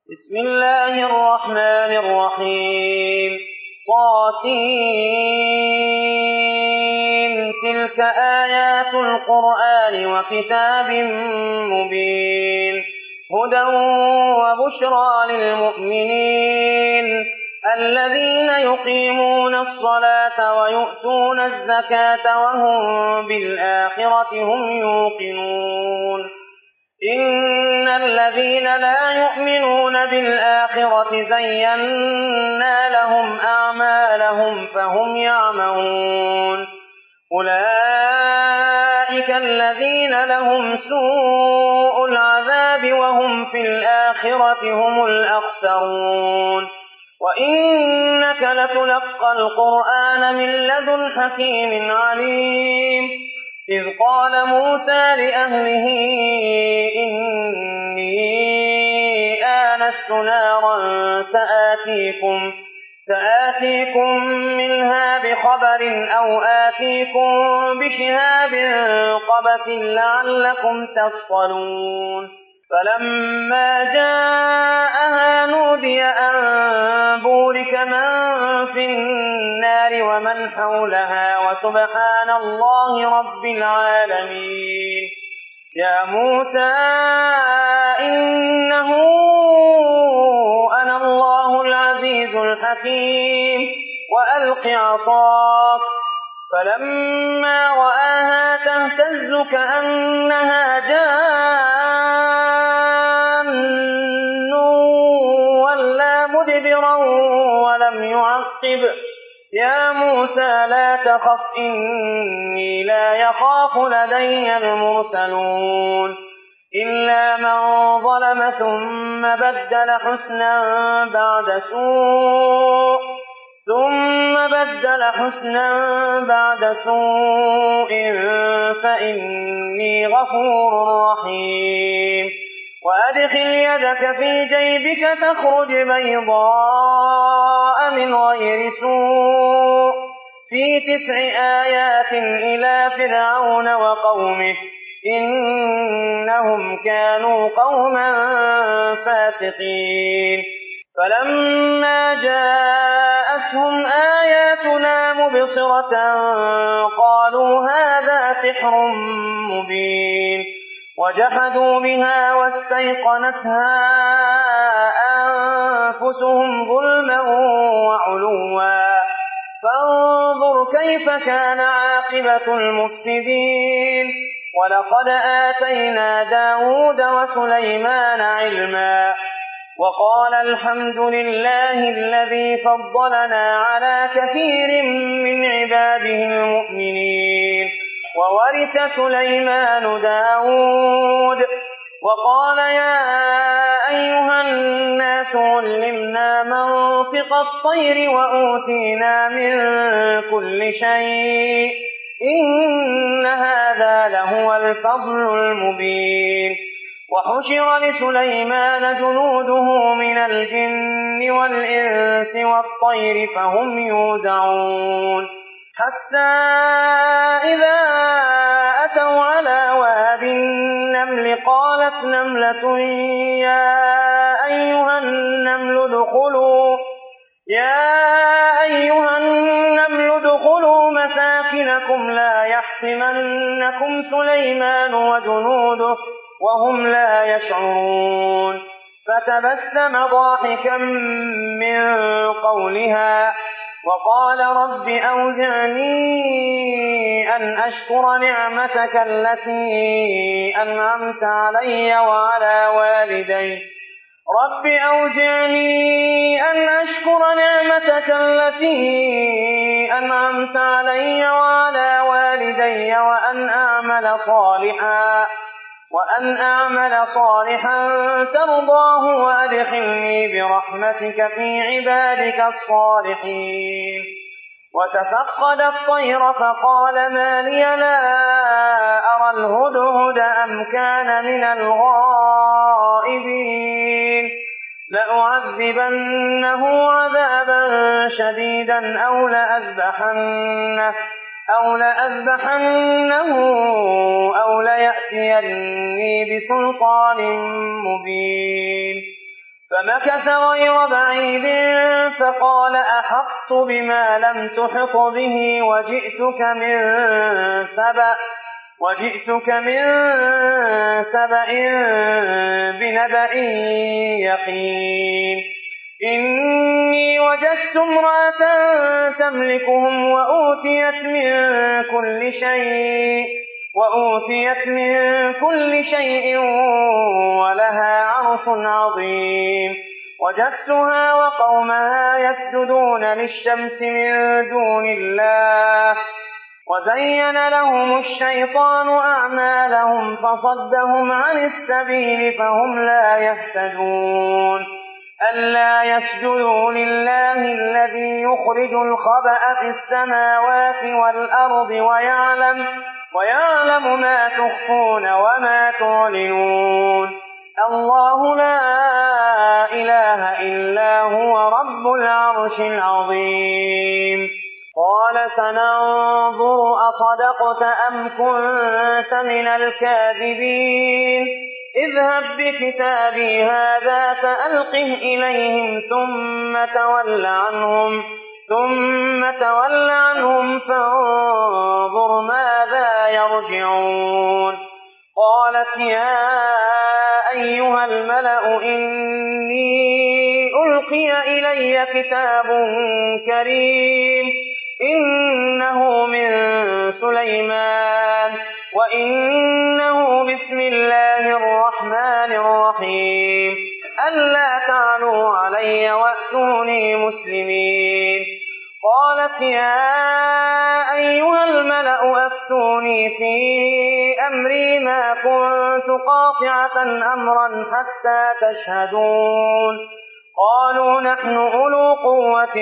بسم الله الرحمن الرحيم طاسين تلك آيات القرآن وكتاب مبين هدى وبشرى للمؤمنين الذين يقيمون الصلاة ويؤتون الزكاة وهم بالآخرة هم يوقنون إن الذين لا يؤمنون بالآخرة زينا لهم أعمالهم فهم يعمهون أولئك الذين لهم سوء العذاب وهم في الآخرة هم الأخسرون وإنك لتلقى القرآن من لدن حكيم عليم إذ قال موسى لأهله إني آنست نارا سآتيكم منها بخبر أو آتيكم بشهاب قبس لعلكم تصطلون فلما جاءها نودي أن بورك من في النار ومن حولها وسبحان الله رب العالمين يا موسى إنه أنا الله العزيز الحكيم وألق عصاك فلما رآها تهتز كأنها جان ولا مدبرا ولم يعقب يا موسى لا تخف إني لا يخاف لدي المرسلون إلا من ظلم ثم بدل حسنا بعد سوء فإني غفور رحيم وأدخل يدك في جيبك تخرج بيضاء من غير سوء في 9 آيات إلى فرعون وقومه إنهم كانوا قوما فاسقين فلما جاءتهم آياتنا مبصرة قالوا هذا سحر مبين وجحدوا بها واستيقنتها أنفسهم ظلما وعلوا فانظر كيف كان عاقبة المفسدين ولقد آتينا داود وسليمان علما وقال الحمد لله الذي فضلنا على كثير من عباده المؤمنين وورث سليمان داود وقال يا أيها الناس علمنا منطق الطير وأوتينا من كل شيء إن هذا لهو الفضل المبين وحشر لسليمان جنوده من الجن والإنس والطير فهم يوزعون حتى إذا أتوا على واد النمل قالت نملة يا أيها النمل ادخلوا مساكنكم لا يحطمنكم سليمان وجنوده وهم لا يشعرون فتبسم ضاحكا من قولها وقال رب أوزعني أن أشكر نعمتك التي أنعمت علي وعلى والدي وأن أعمل صالحا ترضاه وأدخلني برحمتك في عبادك الصالحين وتفقد الطير فقال ما لي لا أرى الهدهد أم كان من الغائبين لأعذبنه عذابا شديدا أو لأذبحنه أو ليأتيني بسلطان مبين فمكث غير بعيد فقال أحطت بما لم تحط به وجئتك من سبأ بنبأ يقين إني وجدت امرأة تملكهم وأوتيت من كل شيء ولها عرش عظيم وجدتها وقومها يسجدون للشمس من دون الله وزين لهم الشيطان أعمالهم فصدهم عن السبيل فهم لا يهتدون ألا يسجدوا لله الذي يخرج الخبأ في السماوات والأرض ويعلم ما تخفون وما تعلنون الله لا إله إلا هو رب العرش العظيم قال سننظر أصدقت أم كنت من الكاذبين اذهب بكتابي هذا فألقه إليهم ثم تول عنهم فانظر ماذا يرجعون قالت يا أيها الملأ إني ألقي إلي كتاب كريم إنه من سليمان وإنه بسم الله الرحمن الرحيم ألا تعلوا علي وأتوني مسلمين قالت يا أيها الملأ أفتوني في أمري ما كنت قاطعة أمرا حتى تشهدون قالوا نحن أولو قوة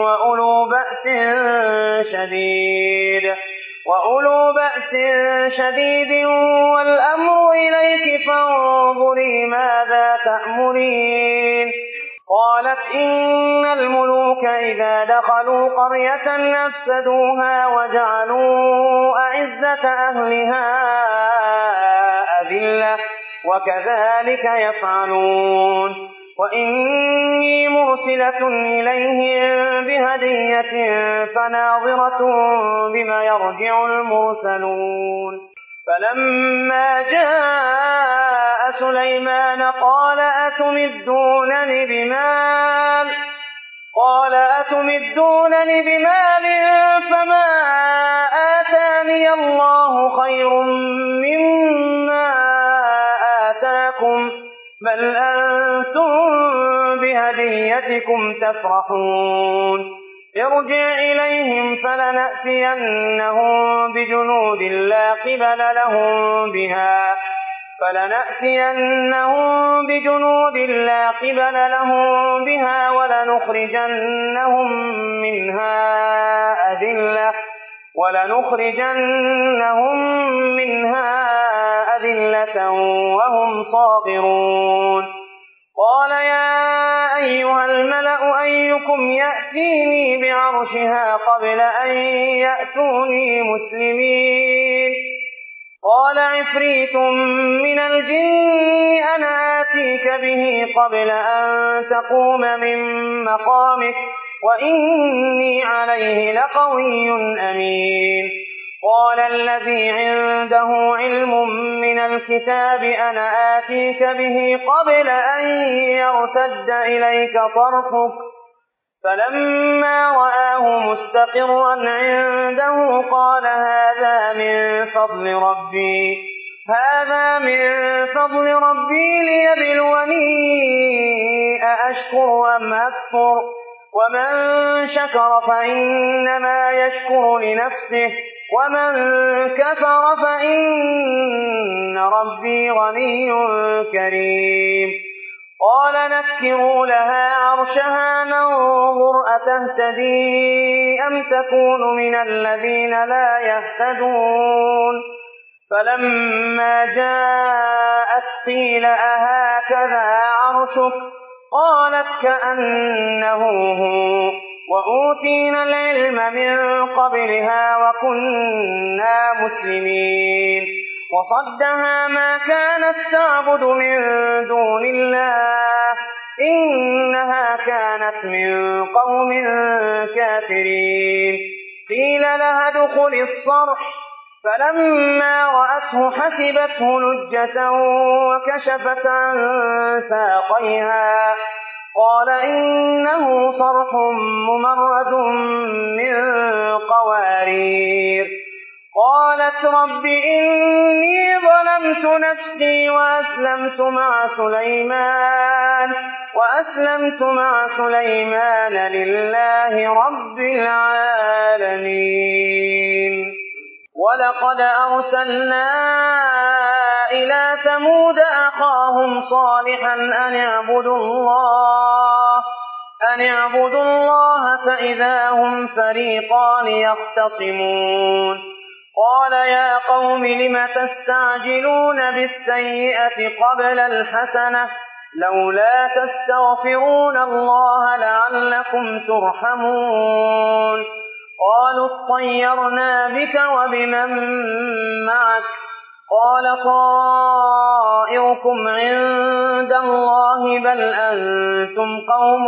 وأولو بأس شديد والأمر إليك فانظري ماذا تأمرين قالت إن الملوك إذا دخلوا قرية أفسدوها وجعلوا أعزة أهلها أذلة وكذلك يفعلون وإني مرسلة إليهم بهدية فناظرة بما يرجع المرسلون فلما جاء سليمان قال أتمدونني بمال فما آتاني الله خير مما آتاكم بل أنتم بهديتكم تفرحون ارجع إليهم فلنأتينهم بجنود لا قبل لهم بها ولنخرجنهم منها أذلة وهم صاغرون قال يا أيها الملأ أيكم يأتيني بعرشها قبل أن يأتوني مسلمين قال عفريت من الجن أنا آتيك به قبل أن تقوم من مقامك وإني عليه لقوي أمين قال الذي عنده علم من الكتاب أنا آتيك به قبل أن يرتد إليك طرفك فلما رآه مستقرا عنده قال هذا من فضل ربي ليبلوني أأشكر أم أكفر ومن شكر فإنما يشكر لنفسه ومن كفر فإن ربي غني كريم قال نكروا لها عرشها ننظر أتهتدي أم تكون من الذين لا يهتدون فلما جاءت قيل أهكذا عرشك قالت كأنه هو وأوتينا العلم من قبلها وكنا مسلمين وصدها ما كانت تعبد من دون الله إنها كانت من قوم كافرين قيل لها ادخل الصرح فلما رأته حسبته لجة وكشفت عن ساقيها قال إنه صرح ممرد من قوارير قالت رب إني ظلمت نفسي وأسلمت مع سليمان لله رب العالمين ولقد أرسلنا إلى ثمود أخاهم صالحا أن اعبدوا الله فإذا هم فريقان يختصمون قال يا قوم لم تستعجلون بالسيئة قبل الحسنة لولا تستغفرون الله لعلكم ترحمون قالوا اطيرنا بك وبمن معك قال طائركم عند الله بل أنتم قوم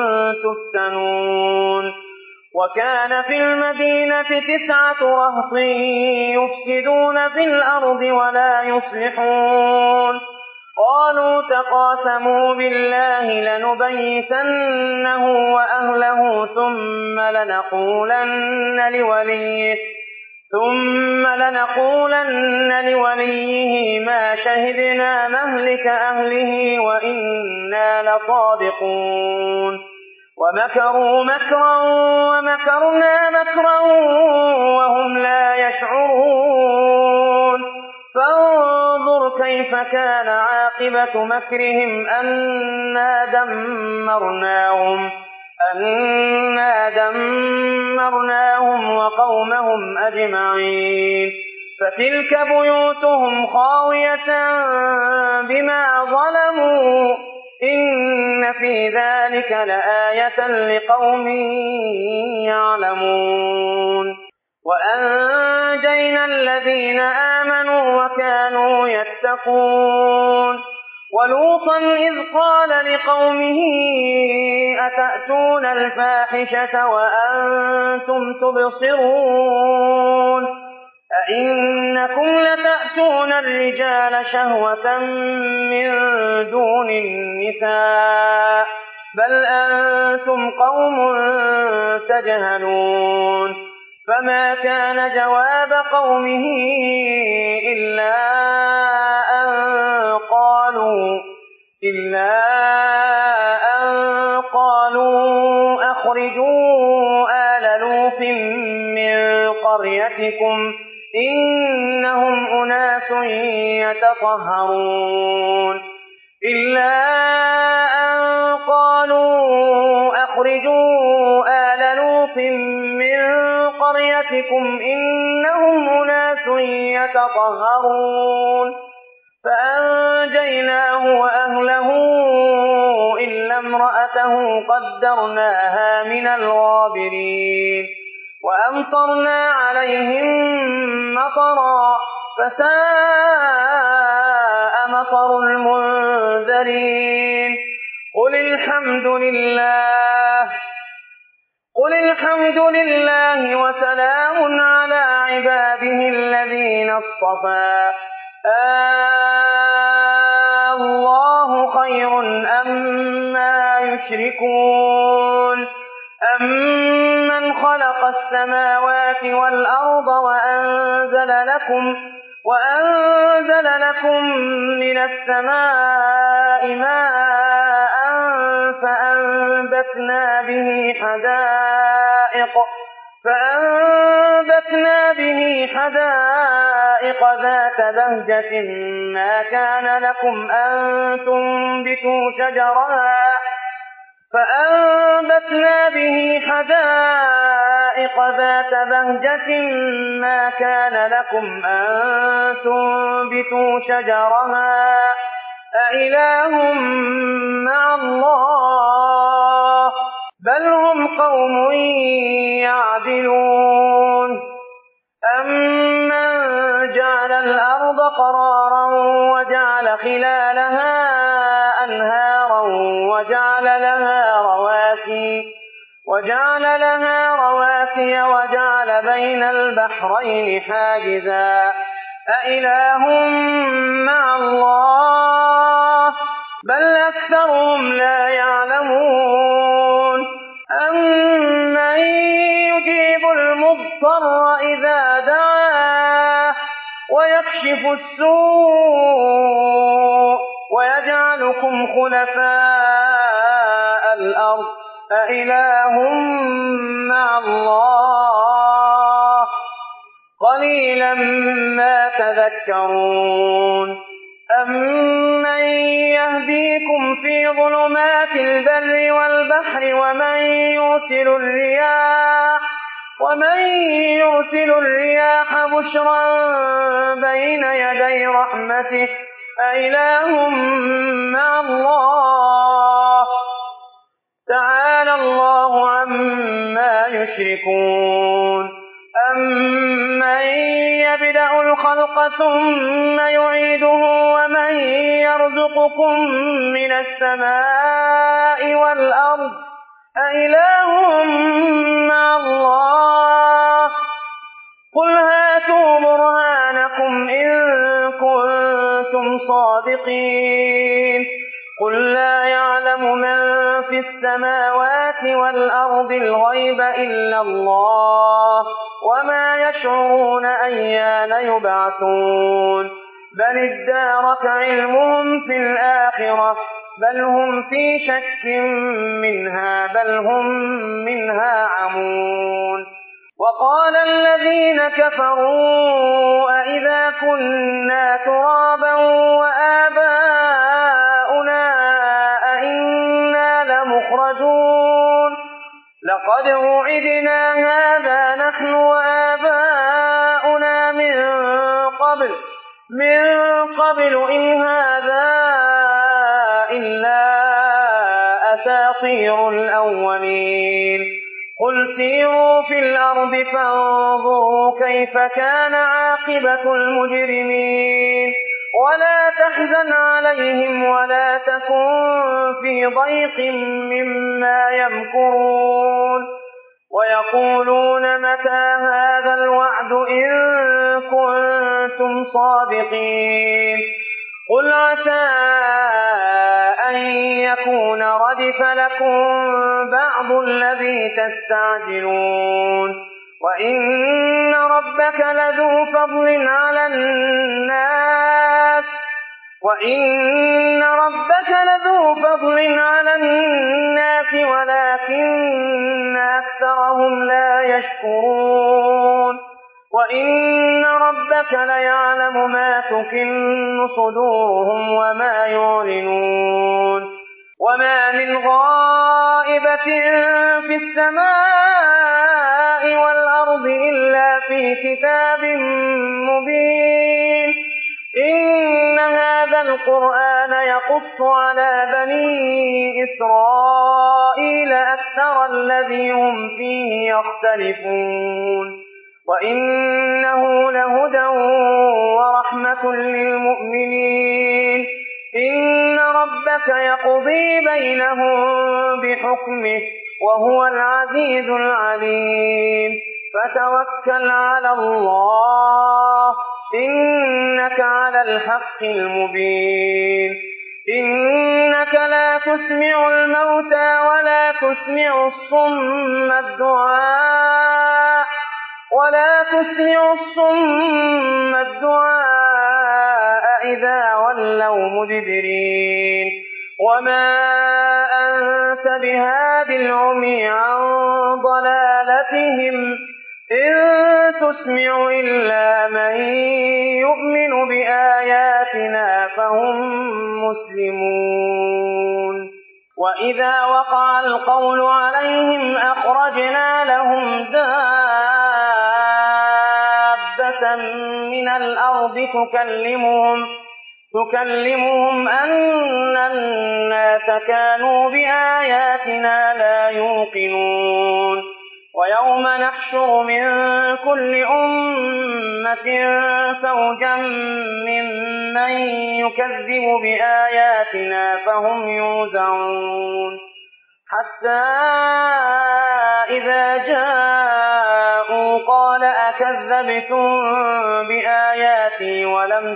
تفتنون وكان في المدينة 9 رهط يفسدون في الأرض ولا يصلحون قالوا تقاسموا بالله لنبيتنه وأهله ثم لنقولن لوليه ما شهدنا مهلك أهله وإنا لصادقون ومكروا مكرا ومكرنا مكرا وهم لا يشعرون فانظر كيف كان عاقبة مكرهم أنا دمرناهم وقومهم أجمعين فتلك بيوتهم خاوية بما ظلموا إن في ذلك لآية لقوم يعلمون وأنجينا الذين آمنوا وكانوا يتقون ولوطا إذ قال لقومه أتأتون الفاحشة وأنتم تبصرون أئنكم لتأتون الرجال شهوة من دون النساء بل أنتم قوم تجهلون فما كان جواب قومه إلا أن قالوا أخرجوا آل لوط من قريتكم إنهم أناس يتطهرون فأنجيناه وأهله إلا امرأته قدرناها من الغابرين وأمطرنا عليهم مطرا فساء مطر المنذرين قل الحمد لله وسلام على عباده الذين اصطفى الله خير أما يشركون أمن خلق السماوات والأرض وأنزل لكم من السماء ماء فأنبتنا به حدائق ذات بهجة ما كان لكم أن تنبتوا شجرها أإله مع الله بل هم قوم يعدلون أمن جعل الأرض قرارا وجعل خلالها أنهارا وجعل لها رواسي وجعل بين البحرين حاجزا أإله مع الله بل أكثرهم لا يعلمون أمن يجيب المضطر إذا دعاه ويكشف السوء ويجعلكم خلفاء الأرض أإله مع الله قليلا ما تذكرون أمن يهديكم في ظلمات البر والبحر ومن يرسل الرياح بشرا بين يدي رحمته أإله مع الله تعالى الله عما يشركون أمن يبدأ الخلق ثم يعيده ومن يرزقكم من السماء والأرض أإله مع الله قل هاتوا برهانكم إن كنتم صادقين قل لا يعلم من في السماوات والأرض الغيب إلا الله وما يشعرون أيان يبعثون بل ادارك علمهم في الآخرة بل هم في شك منها بل هم منها عمون وقال الذين كفروا أإذا كنا ترابا وآباؤنا أئنا لمخرجون لقد وعدنا هذا نحن وآباؤنا من قبل إن هذا إلا أساطير الأولين قل سيروا في الأرض فانظروا كيف كان عاقبة المجرمين ولا تحزن عليهم ولا تكن في ضيق مما يمكرون ويقولون متى هذا الوعد إن كنتم صادقين قل عسى أن يكون ردف لكم بعض الذي تستعجلون وإن ربك لذو فضل على الناس ولكن أكثرهم لا يشكرون وإن ربك ليعلم ما تكن صدورهم وما يعلنون وما من غائبة في السماء والأرض إلا في كتاب مبين إن هذا القرآن يقص على بني إسرائيل أكثر الذي هم فيه يختلفون وإنه لهدى ورحمة للمؤمنين إن ربك يقضي بينهم بحكمه وهو العزيز العليم فتوكل على الله إنك على الحق المبين إنك لا تسمع الموتى ولا تسمع الصم الدعاء إذا ولوا مدبرين وما أنت بهاد العمي عن ضلالتهم إن تسمع إلا من يؤمن بآياتنا فهم مسلمون وإذا وقع القول عليهم أخرجنا لهم دابة من الأرض تكلمهم أن الناس كانوا بآياتنا لا يوقنون ويوم نحشر من كل أمة فوجا ممن يكذب بآياتنا فهم يوزعون حتى إذا جاءوا قال أكذبتم بآياتي ولم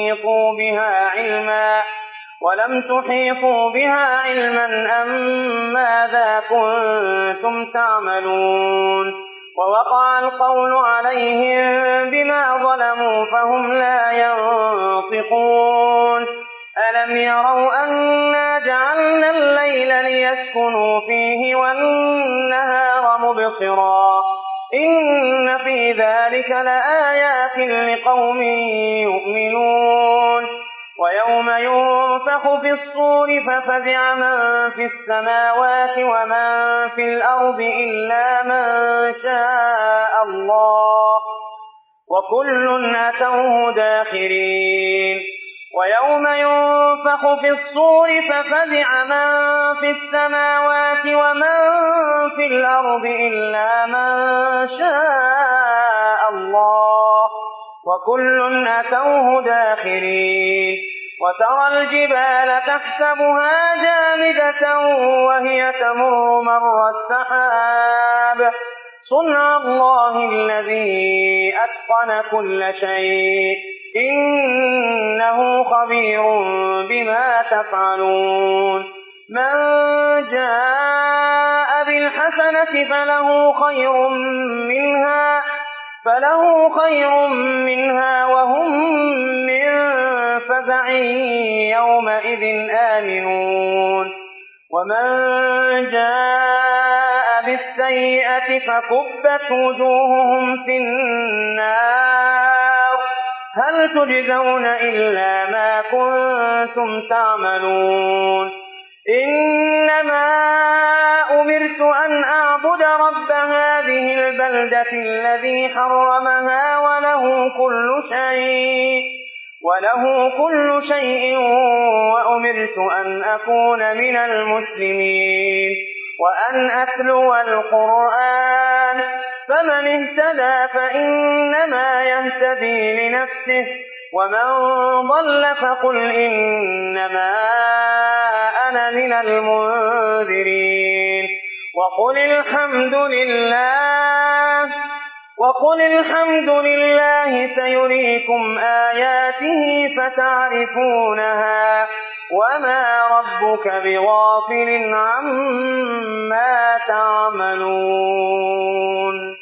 تحيطوا بها علما أم ماذا كنتم تعملون ووقع القول عليهم بما ظلموا فهم لا ينطقون ألم يروا أنا جعلنا الليل ليسكنوا فيه والنهار مبصرا إن في ذلك لآيات لقوم يؤمنون ويوم ينفخ في الصور ففزع من في السماوات ومن في الأرض إلا من شاء الله وكل أتوه داخرين ويوم ينفخ في الصور ففزع من في السماوات ومن في الأرض إلا من شاء الله وكل أتوه داخرين وترى الجبال تحسبها جامدة وهي تمر مر السحاب صنع الله الذي أتقن كل شيء إنه خبير بما تفعلون من جاء بالحسنة فله خير منها وهم من فزع يومئذ آمنون ومن جاء بالسيئة فكبت وجوههم في النار هل تجزون إلا ما كنتم تعملون إنما أمرت أن أعبد رب هذه البلدة الذي حرمها وله كل شيء وأمرت أن أكون من المسلمين وأن أتلو القرآن فمن اهتدى فإنما يهتدي لنفسه ومن ضل فقل إنما أنا من المنذرين وقل الحمد لله سيريكم آياته فتعرفونها وما ربك بغافل عما تعملون